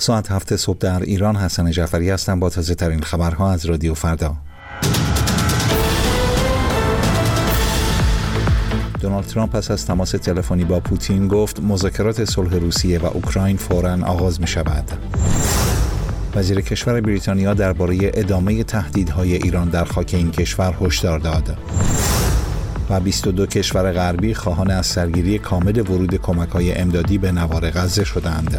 ساعت 7 صبح در ایران. حسن جعفری هستم با تازه ترین خبرها از رادیو فردا. دونالد ترامپ پس از تماس تلفنی با پوتین گفت مذاکرات صلح روسیه و اوکراین فوراً آغاز می شود. وزیر کشور بریتانیا درباره ادامه تهدیدهای ایران در خاک این کشور هشدار داد. و 22 کشور غربی خواهان از سرگیری کامل ورود کمک‌های امدادی به نوار غزه شدند.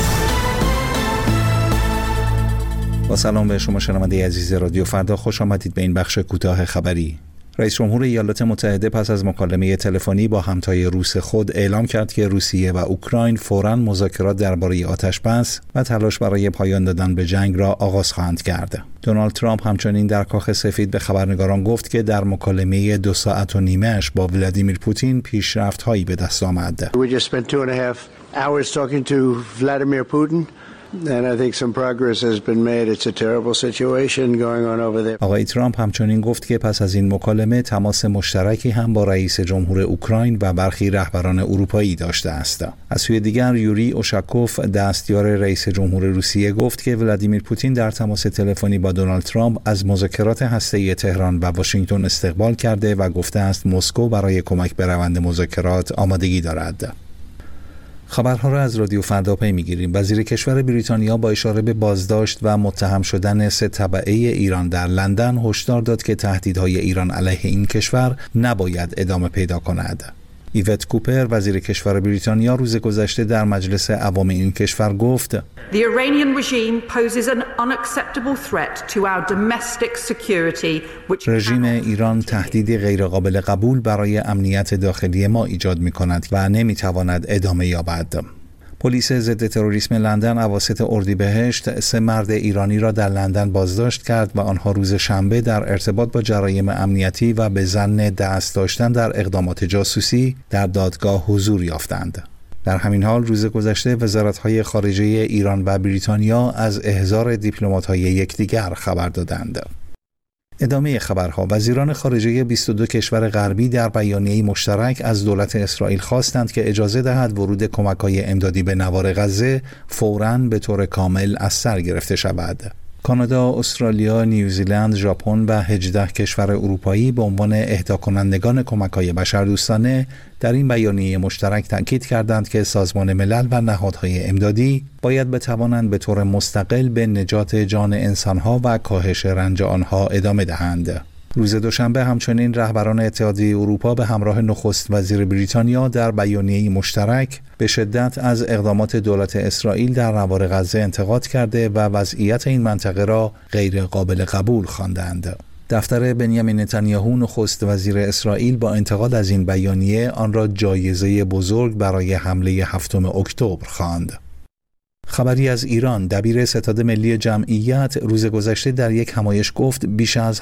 با سلام به شما شنونده عزیز رادیو فردا، خوش آمدید به این بخش کوتاه خبری. رئیس جمهور ایالات متحده پس از مکالمه تلفنی با همتای روس خود اعلام کرد که روسیه و اوکراین فوراً مذاکرات درباره آتش‌بس و تلاش برای پایان دادن به جنگ را آغاز خواهند کرد. دونالد ترامپ همچنین در کاخ سفید به خبرنگاران گفت که در مکالمه 2 ساعت و نیمه‌اش با ولادیمیر پوتین پیشرفت‌هایی به دست آمد. We just spent 2.5 hours talking to Vladimir Putin. And I think some progress has been made. It's a terrible situation going on over there. آقای ترامپ همچنین گفت که پس از این مکالمه تماس مشترکی هم با رئیس جمهور اوکراین و برخی رهبران اروپایی داشته است. از سوی دیگر یوری اوشاکوف دستیار رئیس جمهور روسیه گفت که ولادیمیر پوتین در تماس تلفنی با دونالد ترامپ از مذاکرات هسته‌ای تهران و واشنگتن استقبال کرده و گفته است مسکو برای کمک به روند مذاکرات آمادگی دارد. خبرها را از رادیو فردا پی می‌گیریم. وزیر کشور بریتانیا با اشاره به بازداشت و متهم شدن 3 تبعه ایران در لندن هشدار داد که تهدیدهای ایران علیه این کشور نباید ادامه پیدا کند. ایوت کوپر وزیر کشور بریتانیا روز گذشته در مجلس عوام این کشور گفت The Iranian regime poses an unacceptable threat to our domestic security which رژیم ایران تهدیدی غیرقابل قبول برای امنیت داخلی ما ایجاد می‌کند و نمی‌تواند ادامه یابد. پلیس ضد تروریسم لندن اواسط اردیبهشت 3 مرد ایرانی را در لندن بازداشت کرد و آنها روز شنبه در ارتباط با جرایم امنیتی و به ظن دست داشتن در اقدامات جاسوسی در دادگاه حضور یافتند. در همین حال روز گذشته وزارت‌های خارجه ایران و بریتانیا از احضار دیپلمات‌های یکدیگر خبر دادند. ادامه خبرها. وزیران خارجه 22 کشور غربی در بیانیه‌ای مشترک از دولت اسرائیل خواستند که اجازه دهد ورود کمک‌های امدادی به نوار غزه فوراً به طور کامل از سر گرفته شود. کانادا، استرالیا، نیوزیلند، ژاپن و 18 کشور اروپایی به عنوان اهدا کنندگان کمک‌های بشردوستانه در این بیانیه مشترک تاکید کردند که سازمان ملل و نهادهای امدادی باید بتوانند به طور مستقل به نجات جان انسان‌ها و کاهش رنج آنها ادامه دهند. روز دوشنبه همچنین رهبران اتحادیه اروپا به همراه نخست وزیر بریتانیا در بیانیه‌ای مشترک به شدت از اقدامات دولت اسرائیل در نوار غزه انتقاد کرده و وضعیت این منطقه را غیر قابل قبول خواندند. دفتر بنیامین نتانیاهو نخست وزیر اسرائیل با انتقاد از این بیانیه آن را جایزه بزرگ برای حمله 7 اکتبر خواند. خبری از ایران. دبیر ستاد ملی جمعیت روز گذشته در یک همایش گفت بیش از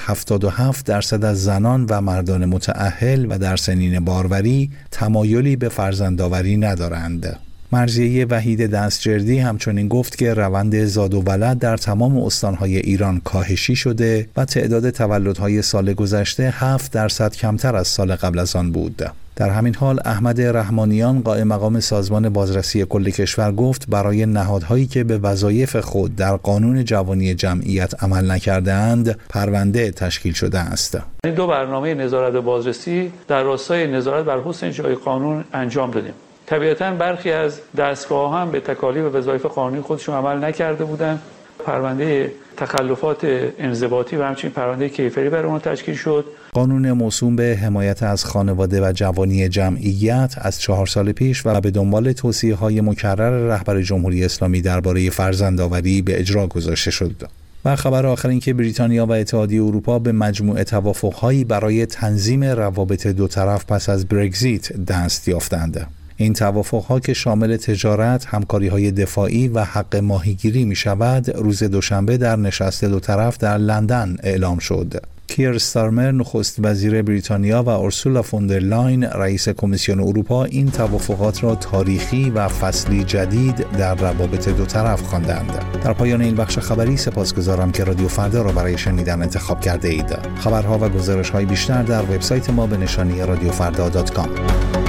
77% از زنان و مردان متأهل و در سنین باروری تمایلی به فرزندآوری ندارند. مرضیه وحید دستجردی همچنین گفت که روند زاد و ولد در تمام استانهای ایران کاهشی شده و تعداد تولدهای سال گذشته 7% کمتر از سال قبل از آن بود. در همین حال احمد رحمانیان قائم مقام سازمان بازرسی کل کشور گفت برای نهادهایی که به وظایف خود در قانون جوانی جمعیت عمل نکرده‌اند پرونده تشکیل شده است. این 2 برنامه نظارت و بازرسی در راستای نظارت بر حسن اجرای قانون انجام دادیم. طبیعتاً برخی از دستگاه‌ها هم به تکالیف و وظایف قانونی خودشون عمل نکرده بودند. پرونده تخلفات انضباطی و همچنین پرونده کیفری برای اون تشکیل شد. قانون موسوم به حمایت از خانواده و جوانی جمعیت از 4 سال پیش و به دنبال توصیه‌های مکرر رهبر جمهوری اسلامی درباره فرزندآوری به اجرا گذاشته شد. و خبر آخر این که بریتانیا و اتحادیه اروپا به مجموعه توافق‌هایی برای تنظیم روابط دو طرف پس از برگزیت دست یافتند. این توافق‌ها که شامل تجارت، همکاری‌های دفاعی و حق ماهیگیری می‌شود، روز دوشنبه در نشست دو طرف در لندن اعلام شد. کیر استارمر نخست وزیر بریتانیا و اورسولا فوندرلاین رئیس کمیسیون اروپا این توافقات را تاریخی و فصلی جدید در روابط دو طرف خواندند. در پایان این بخش خبری سپاسگزارم که رادیو فردا را برای شنیدن انتخاب کرده اید. خبرها و گزارش‌های بیشتر در وبسایت ما به نشانی radiofrda.com.